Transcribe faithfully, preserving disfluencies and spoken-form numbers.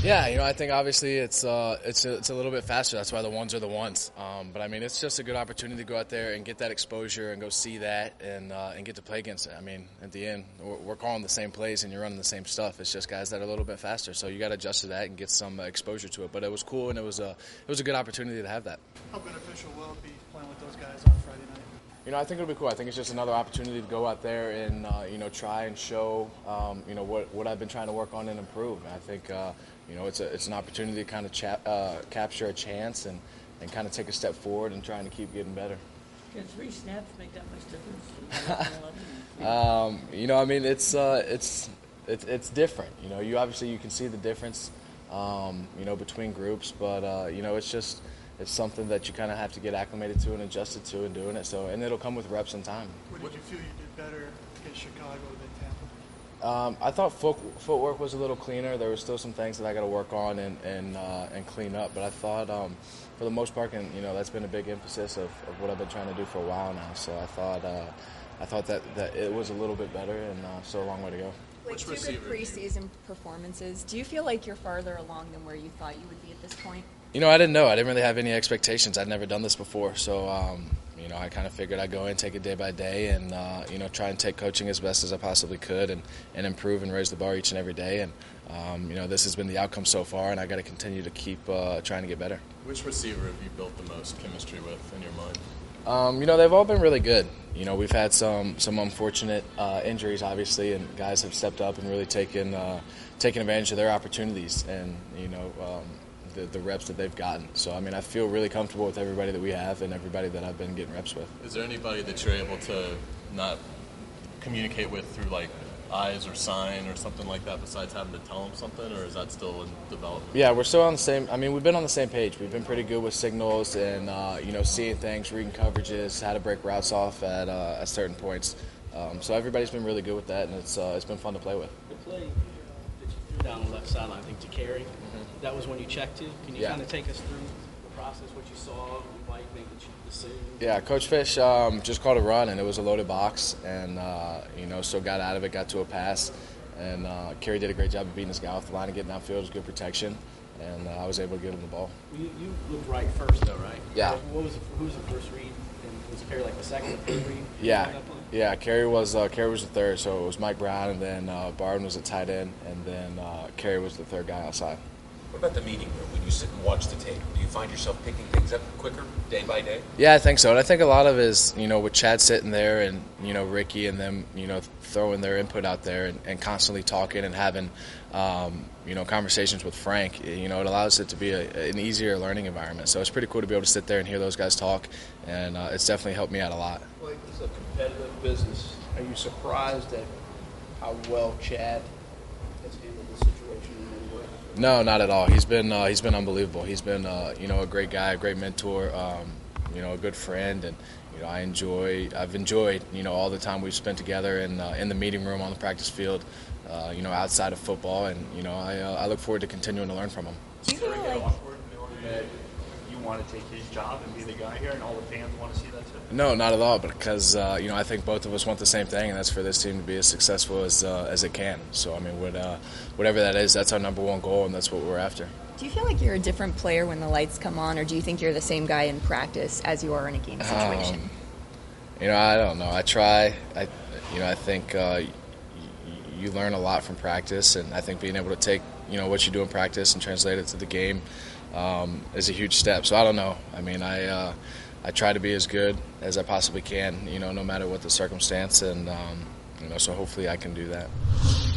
Yeah, you know, I think obviously it's uh, it's a, it's a little bit faster. That's why the ones are the ones. Um, but I mean, it's just a good opportunity to go out there and get that exposure and go see that and uh, and get to play against it. I mean, at the end, we're, we're calling the same plays and you're running the same stuff. It's just guys that are a little bit faster. So you got to adjust to that and get some uh, exposure to it. But it was cool and it was a it was a good opportunity to have that. How beneficial will it be playing with those guys on Friday night? You know, I think it'll be cool. I think it's just another opportunity to go out there and, uh, you know, try and show, um, you know, what, what I've been trying to work on and improve. And I think, uh, you know, it's a, it's an opportunity to kind of cha- uh, capture a chance and, and kind of take a step forward and trying to keep getting better. Can three snaps make that much difference? um, you know, I mean, it's, uh, it's, it's, it's different. You know, you obviously you can see the difference, um, you know, between groups. But, uh, you know, it's just – it's something that you kind of have to get acclimated to and adjusted to and doing it. So, and it'll come with reps and time. What did you feel you did better against Chicago than Tampa? Um, I thought foot, footwork was a little cleaner. There were still some things that I got to work on and and, uh, and clean up. But I thought, um, for the most part, and you know, that's been a big emphasis of, of what I've been trying to do for a while now. So I thought, uh, I thought that, that it was a little bit better, and uh, still a long way to go. Like two good preseason performances. Do you feel like you're farther along than where you thought you would be at this point? You know, I didn't know. I didn't really have any expectations. I'd never done this before. So, um, you know, I kind of figured I'd go in, take it day by day, and, uh, you know, try and take coaching as best as I possibly could and, and improve and raise the bar each and every day. And, um, you know, this has been the outcome so far, and I got to continue to keep uh, trying to get better. Which receiver have you built the most chemistry with in your mind? Um, you know, they've all been really good. You know, we've had some some unfortunate uh, injuries, obviously, and guys have stepped up and really taken uh, taken advantage of their opportunities and, you know, um, the, the reps that they've gotten. So, I mean, I feel really comfortable with everybody that we have and everybody that I've been getting reps with. Is there anybody that you're able to not communicate with through, like, eyes or sign or something like that besides having to tell them something, or is that still in development? Yeah, we're still on the same – I mean, we've been on the same page. We've been pretty good with signals and, uh, you know, seeing things, reading coverages, how to break routes off at, uh, at certain points. Um, so everybody's been really good with that, and it's uh, it's been fun to play with. The play that you threw down the left sideline, I think, to Carey, mm-hmm. that was when you checked to. Can you yeah. kind of take us through the process, what you saw, Mike make the decision? Yeah, Coach Fish um, just called a run, and it was a loaded box, and, uh, you know, so got out of it, got to a pass, and uh, Carey did a great job of beating this guy off the line and getting outfield. It was good protection, and uh, I was able to get him the ball. You, you looked right first, though, right? Yeah. What was the, who was the first read? And was Carey like the second or third read? Yeah. Yeah, Carey was uh, Carey was the third, so it was Mike Brown, and then uh, Barden was the tight end, and then uh, Carey was the third guy outside. What about the meeting room when you sit and watch the tape? Do you find yourself picking things up quicker day by day? Yeah, I think so. And I think a lot of it is, you know, with Chad sitting there and, you know, Ricky and them, you know, throwing their input out there and, and constantly talking and having, um, you know, conversations with Frank, you know, it allows it to be a, an easier learning environment. So it's pretty cool to be able to sit there and hear those guys talk, and uh, it's definitely helped me out a lot. Like, this is a competitive business. Are you surprised at how well Chad has handled the situation in any way? No, not at all. He's been uh, he's been unbelievable. He's been uh, you know, a great guy, a great mentor, um, you know, a good friend, and you know, I enjoy I've enjoyed you know all the time we've spent together in uh, in the meeting room, on the practice field, uh, you know, outside of football, and you know, I uh, I look forward to continuing to learn from him. Do you feel like that you want to take his job and be the guy here, and all the fans want to see that too? No, not at all. Because uh, you know, I think both of us want the same thing, and that's for this team to be as successful as uh, as it can. So I mean, what, uh, whatever that is, that's our number one goal, and that's what we're after. Do you feel like you're a different player when the lights come on, or do you think you're the same guy in practice as you are in a game situation? Um, you know, I don't know. I try. I, you know, I think uh, y- you learn a lot from practice, and I think being able to take you know what you do in practice and translate it to the game um, is a huge step. So I don't know. I mean, I uh, I try to be as good as I possibly can, you know, no matter what the circumstance, and um, you know, so hopefully I can do that.